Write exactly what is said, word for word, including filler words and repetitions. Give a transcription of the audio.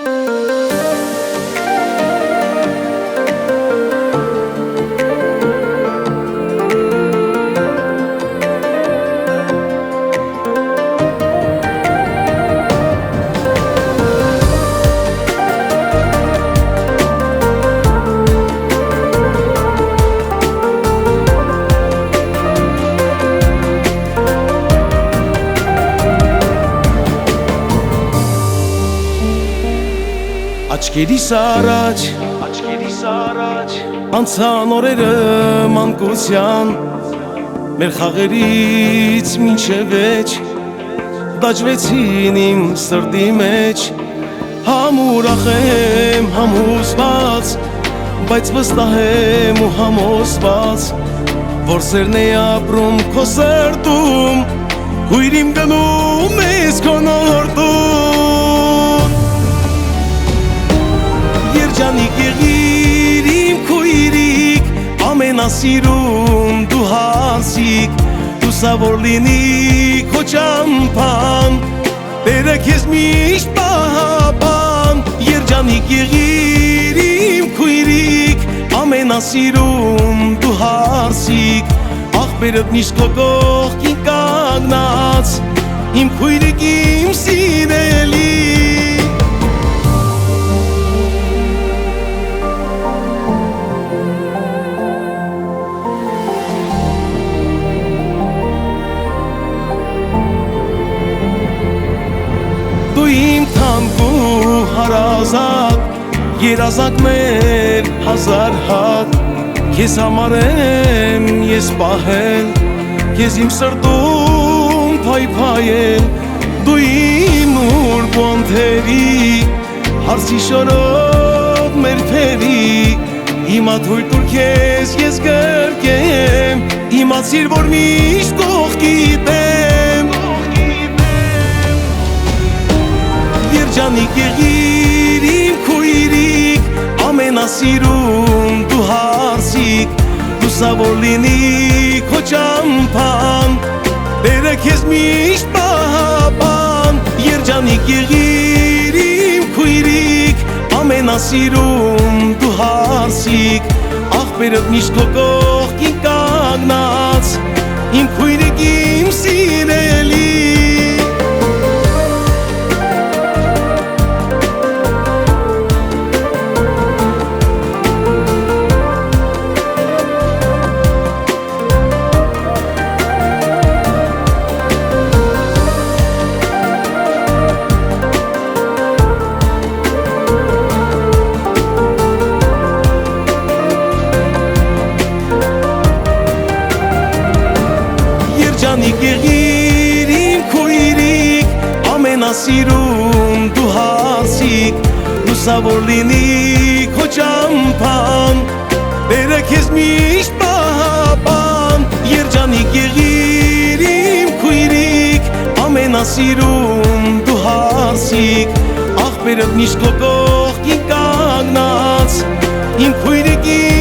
Աչքերիս առաջ, աչքերիս առաջ անցան օրերը մանկության, մեր խաղերից մինչև էջ դաջվեցին իմ սրտի մեջ, համ ուրախ եմ, համ հուզված, բայց վստահ եմ ու համոզված, որ սերն է ապրում քո սրտում, հույր իմ գնում ես քո նորտում։ Երջանիկ եղիր իմ քույրիկ, ամենասիրուն դու հասիկ, հուսավոր լինի քո ճամփան, Տերը քեզ միշտ պահապան։ Երջանիկ եղիր իմ քույրիկ, ամենասիրուն դու հասիկ, աղբերդ միշտ քո կողքին կանգնած, իմ քույրիկ իմ սիրելի։ Իմ թանկ ու հարազատ, երազանք մեր հազար հատ, քեզ համար եմ ես պահել, քեզ իմ սրտում փայփայել, դու իմ նուրբ ու անթերի, հարսի շորով մեր թերի, հիմա թույլ տուր քեզ ես գրկեմ, իմացիր որ միշտ կողքիդ եմ։ Երջանիկ եղիր իմ քույրիկ, ամենասիրուն դու հասիկ, հուսավոր լինի քո ճամփան, Տերը քեզ միշտ պահապան։ Երջանիկ եղիր իմ քույրիկ, ամենասիրուն դու հասիկ, աղբերդ միշտ քո կողքին կանգնած, իմ քույրիկ իմ սիրելի։ Երջանիկ եղիր իմ քույրիկ, ամենասիրուն դու հասիկ, հուսավոր լինի քո ճամփան, Տերը քեզ միշտ պահապան։ Երջանիկ եղիր իմ քույրիկ, ամենասիրուն դու հասիկ, աղբերդ միշտ քո կողքին կանգնած, իմ քույրիկ